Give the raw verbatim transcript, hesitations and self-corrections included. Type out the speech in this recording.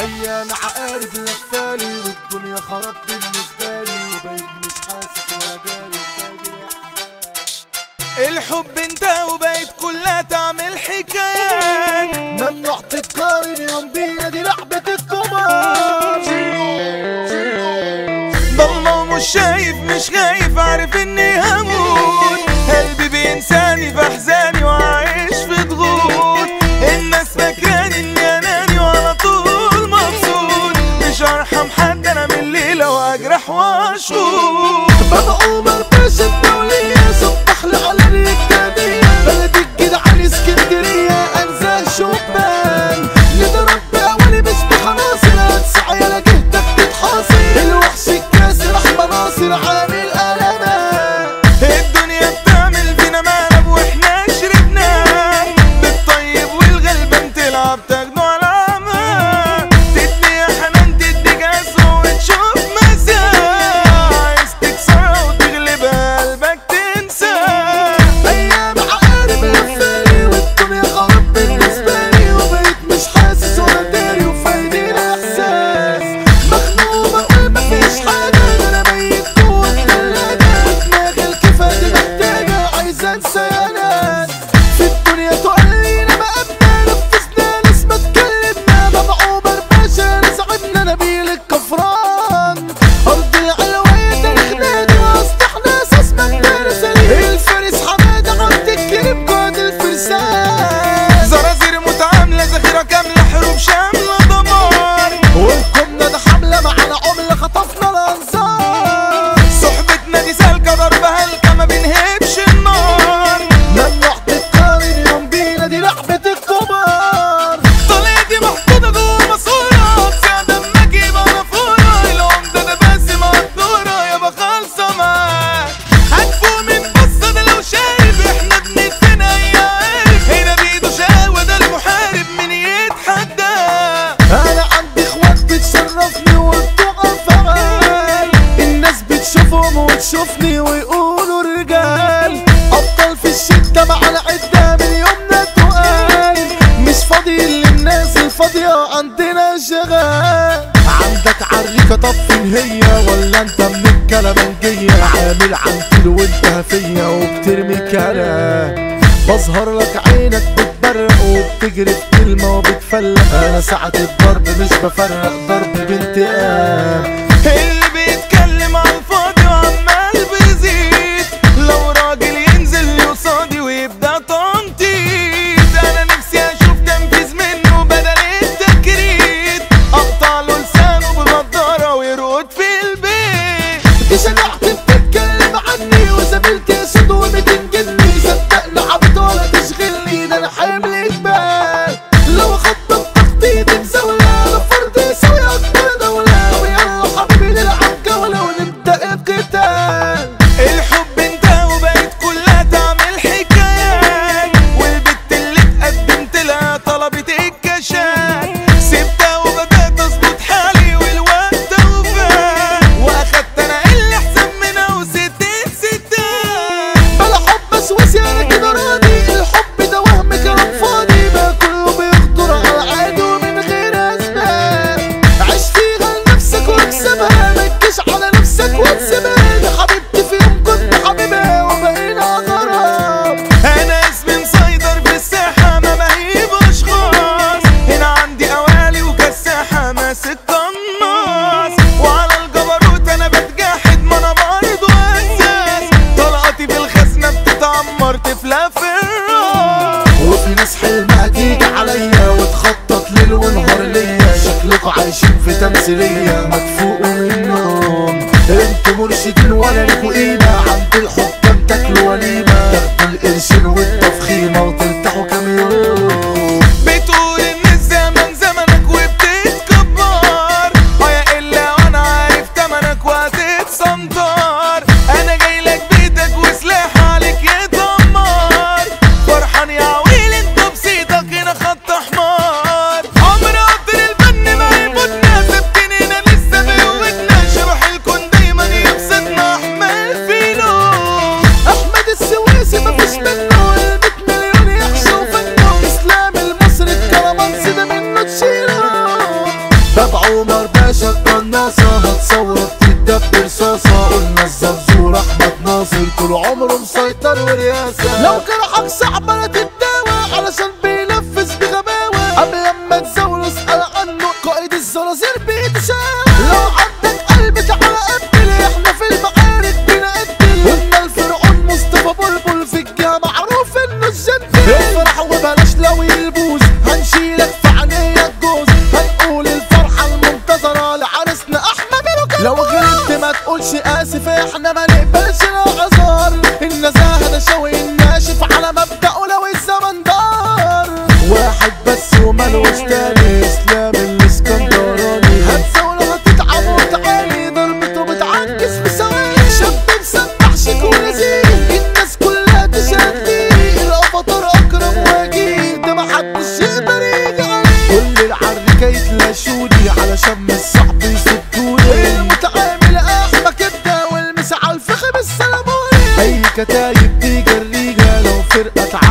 ايام عقارب لفالي والدنيا خرب بالنسبه لي وبقيت مش حاسس ولا جالي الحب انت وبقيت كلها تعمل حكايات ممنوع تتقارن يوم بينا دي لعبة الكبار. ضلمة ومش شايف مش خايف عارف اني هموت قلبي بينساني في احزاني وعايش في ضغوط الناس فاكراني اني اناني وعلى طول مبسوط مش هرحم حد انا من الليلة واجرح واشوط. بابا عمر باشا الدولية صبح لي على الرجالية بلد الجدعان اسكندرية انزل شبان نضرب بأولي مش بخناصر هتسعى يا جهتك تتحاصر الوحش الكاسر احمى ناصر عامل قلبان. الدنيا بتعمل فينا مقلب واحنا شربنا بالطيب والغلبان تلعب تاخده على عمى تدي يا حنان تدي جزء وتشوف مساء عايز تكسرها وتغلبها قلبك تنسى. ايام عقارب لفالي والدنيا خرب بالنسبة لي وبقيت مش حاسس ولا داري وفايدي الاحساس مخنوق بقول مفيش حاجة انا ميت جوه التلاجة ودماغي الكفاية محتاجة عايزة انسى يا ناس في الدنيا تقلينا مقابنا نفذنا ناس ما اتكلمنا بابا عمر باشا رزعبنا نبيل الكفران ارض العلوية تاريخنا دي واصلحنا اساس مجدنا سليم الفارس حمادة عبد الكريم قائد الفرسان زرازير متعاملة ذخيرة كاملة حروب شاملة دمار والكمنا ده حملة معانا عملة خطفنا الانصار صحبتنا دي سالكة ضربها هلكة ما بنهبش النار ممنوع تتقارن يوم بينا دي لعبة الكبار. طلعتي محطوطة جوه ماسورة بسعد اما اجيب انا فورة العمدة ده باسم مقدورة يابا خالصة معاك هتفوق من بصة ده لو شايف احنا بندفن اي عارف هنا بيده شقاوة ده المحارب من يتحداه. انا عندي اخوات بتشرفني وبتوع فعال الناس بتشوفهم وتشوفني ويقولوا رجال ابطال في الشدة مع العدة من يومنا تقال مش فاضي للناس الفاضية عندنا شغال. عندك عريكة طب فين هي ولا انت من الكلامنجية عامل عنتل وانت هفية وبترمي كلام بظهر لك عينك بتبرق وبتجري في كلمة وبتفلق انا ساعة الضرب مش بفرق ضرب بانتقام. اللي بيتكلم على الفاضي وعمال بيزيد لو راجل ينزل لي قصادي ويبدا تنطيط انا نفسي اشوف تنفيذ منه بدل التكريت اقطع له لسانه بنضاره ويرقد في البيت. دي شجاعتي بتتكلم عني وزميلتي اسود وبتنجني صدقني عبط ولا تشغلني ده انا حامل جبال لو خطط تخطيط مزاولة لفرد يسوي اكبر دولة ويلا حبيبي نلعب جولة ونبدأ القتال. الحب انت وبقيت كلها تعمل حكايات والبت اللي اتقدمت لها طلبت الكشات سبتها وبدأت اظبط حالي والوقت وفات واخدت انا اللي احسن منها وستين ستات. بلا حب اسوس انا كده راضي الحب ده وهم كلام فاضي بقى كله بيخطر على العادي ومن غير اسباب عيش فيها لنفسك واكسبها متجيش على نفسك وتسيبها دي حبيبتي في يوم كنت حبيبها وبقينا غرام. انا اسمي مسيطر في الساحة ما بهيب اشخاص هنا عندي قوالي وكالساحة ماسك قناص وعلى الجبروت انا بتجاحد ما انا برضه اساس طلقاتي في الخزنة بتتعمر تفلى في الراس. وفي ناس حلمها تيجي عليا وتخطط ليل ونهار ليا شكلكوا عايشين في تمثيلية ما تفوقوا من النوم انتوا مرشدين ولا ليكوا قيمة عند الحكام تاكلوا وليمة تاخدوا القرشين والتفخيمة وترتاحوا كام يوم. بتقول ان الزمن زمنك وبتتكبر اه يا الا وانا عارف تمنك وهتتسنطر انا جايلك بيتك وسلاح عليك يتدمر فرحان يا عويل انت بصيتك هنا خط احمر عمر قطر الفن ما يفوتنا ثابتين هنا لسه الثورة بتدب رصاصة. قلنا الزنزور احمد ناصر طول عمره مسيطر ورياسة. لو جرحك صعب انا تتداوى علشان بينفذ بغباوة. قبل لما تزاوله اسأل عنه قائد الزرازير بيتشاوى. لو عندك قلب تعالى قبل احنا في المعارك بنقتل. قلنا الفرعون مصطفى بلبل في الجهة معروف انه الجنتل. افرح وبلاش لو يلبوس هنشيلك في عينيك جوز. هنقول الفرحة المنتظرة لعرسنا احمد ركاب. لو غلطت ما تقولش اسف احنا ما نقبلش الاعذار. النزاهة ده شوي الناشف على مبدأه لو الزمن دار. واحد بس ومالوش تاني اسلام الاسكندراني. هتزاوله هتتعب وتعاني ضربته بتعكس في ثواني. شاب مسمع شيك ولذيذ الناس كلها تشديه. الافاتار اكرم وجيه ده محدش يقدر يجي عليه. كل العركة يتلاشوني علشان الصعب يسدوني. المتعامل احمى كبده والمسا على الفخم السلموني. اي كتايب تيجي الريجة لو فرقة